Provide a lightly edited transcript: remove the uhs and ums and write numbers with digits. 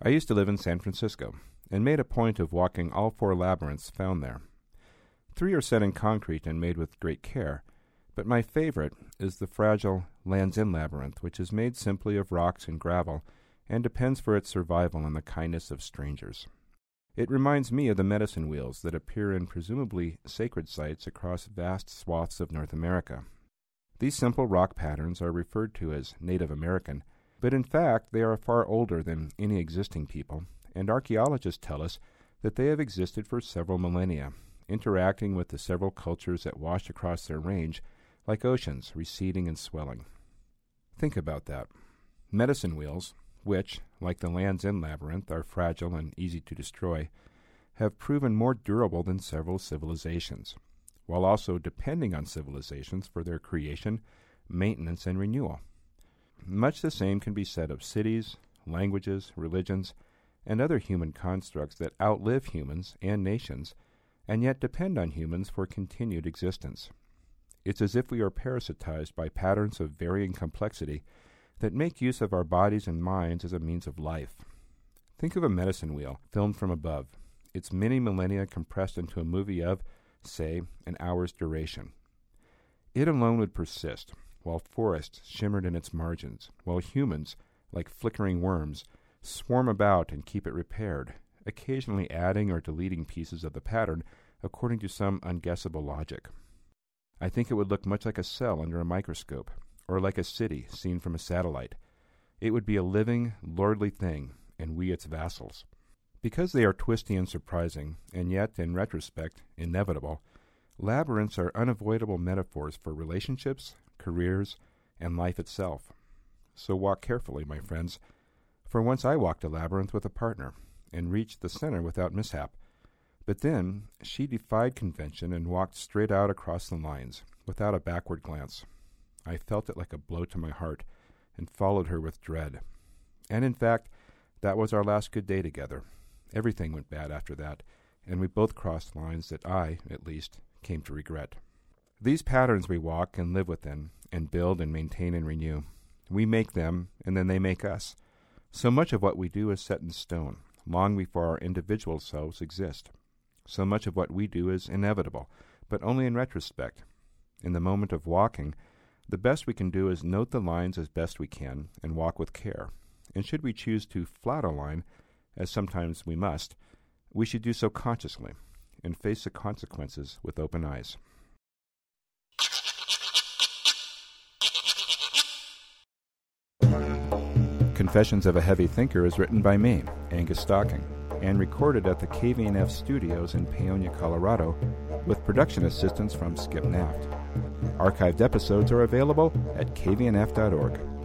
I used to live in San Francisco and made a point of walking all 4 labyrinths found there. 3 are set in concrete and made with great care, but my favorite is the fragile Land's End Labyrinth, which is made simply of rocks and gravel and depends for its survival on the kindness of strangers. It reminds me of the medicine wheels that appear in presumably sacred sites across vast swaths of North America. These simple rock patterns are referred to as Native American, but in fact they are far older than any existing people, and archaeologists tell us that they have existed for several millennia, interacting with the several cultures that wash across their range like oceans, receding and swelling. Think about that. Medicine wheels, which, like the Land's End Labyrinth, are fragile and easy to destroy, have proven more durable than several civilizations, while also depending on civilizations for their creation, maintenance, and renewal. Much the same can be said of cities, languages, religions, and other human constructs that outlive humans and nations, and yet depend on humans for continued existence. It's as if we are parasitized by patterns of varying complexity that make use of our bodies and minds as a means of life. Think of a medicine wheel filmed from above, its many millennia compressed into a movie of, say, an hour's duration. It alone would persist, while forests shimmered in its margins, while humans, like flickering worms, swarm about and keep it repaired, occasionally adding or deleting pieces of the pattern according to some unguessable logic. I think it would look much like a cell under a microscope, or like a city seen from a satellite. It would be a living, lordly thing, and we its vassals. Because they are twisty and surprising, and yet, in retrospect, inevitable, labyrinths are unavoidable metaphors for relationships, careers, and life itself. So walk carefully, my friends, for once I walked a labyrinth with a partner, and reached the center without mishap. But then she defied convention and walked straight out across the lines, without a backward glance. I felt it like a blow to my heart, and followed her with dread. And in fact, that was our last good day together. Everything went bad after that, and we both crossed lines that I, at least, came to regret. These patterns we walk and live within, and build and maintain and renew. We make them, and then they make us. So much of what we do is set in stone, long before our individual selves exist. So much of what we do is inevitable, but only in retrospect. In the moment of walking, the best we can do is note the lines as best we can and walk with care. And should we choose to flout a line, as sometimes we must, we should do so consciously and face the consequences with open eyes. Confessions of a Heavy Thinker is written by me, Angus Stocking, and recorded at the KVNF studios in Paonia, Colorado, with production assistance from Skip Naft. Archived episodes are available at kvnf.org.